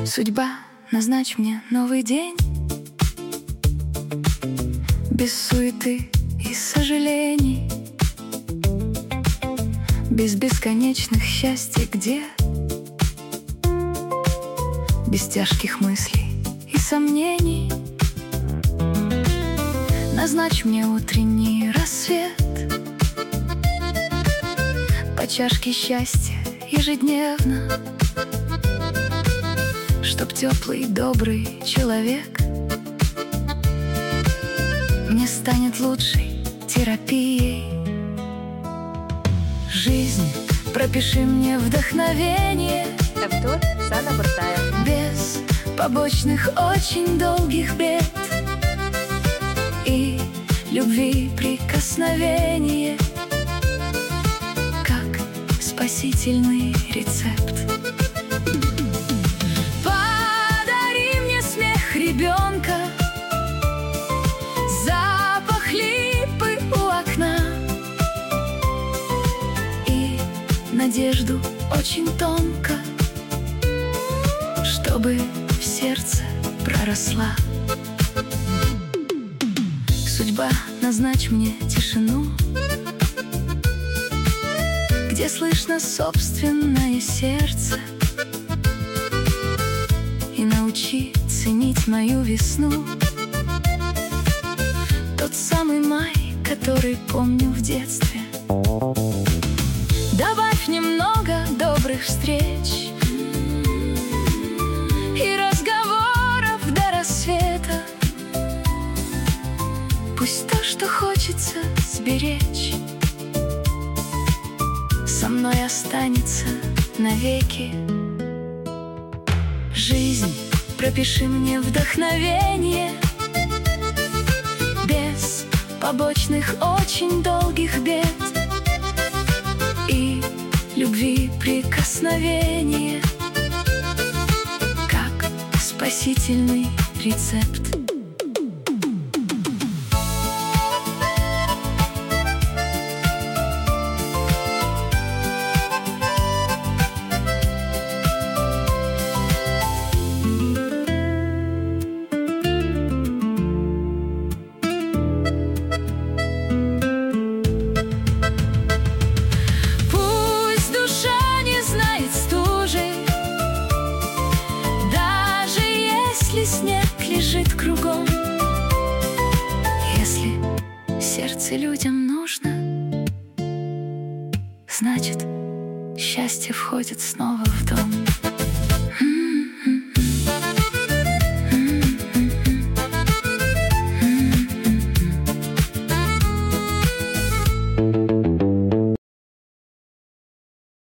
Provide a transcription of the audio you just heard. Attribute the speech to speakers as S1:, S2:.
S1: Судьба, назначь мне новый день, без суеты и сожалений, без бесконечных счастий, где без тяжких мыслей и сомнений. Назначь мне утренний рассвет, по чашке счастья ежедневно, чтоб теплый, добрый человек мне станет лучшей терапией. Жизнь, пропиши мне вдохновение, без побочных очень долгих бед и любви прикосновение, как спасительный рецепт. Подари мне смех ребенка, запах липы у окна и надежду очень тонко, чтобы в сердце проросла. Судьба, назначь мне тишину, где слышно собственное сердце, и научи ценить мою весну, тот самый май, который помню в детстве. Добавь немного добрых встреч и разговоров до рассвета. Пусть то, что хочется сберечь, со мной останется навеки. Жизнь, пропиши мне вдохновение, без побочных очень долгих бед и любви прикосновение, как спасительный рецепт. Снег лежит кругом, если сердце людям нужно, значит, счастье входит снова в дом.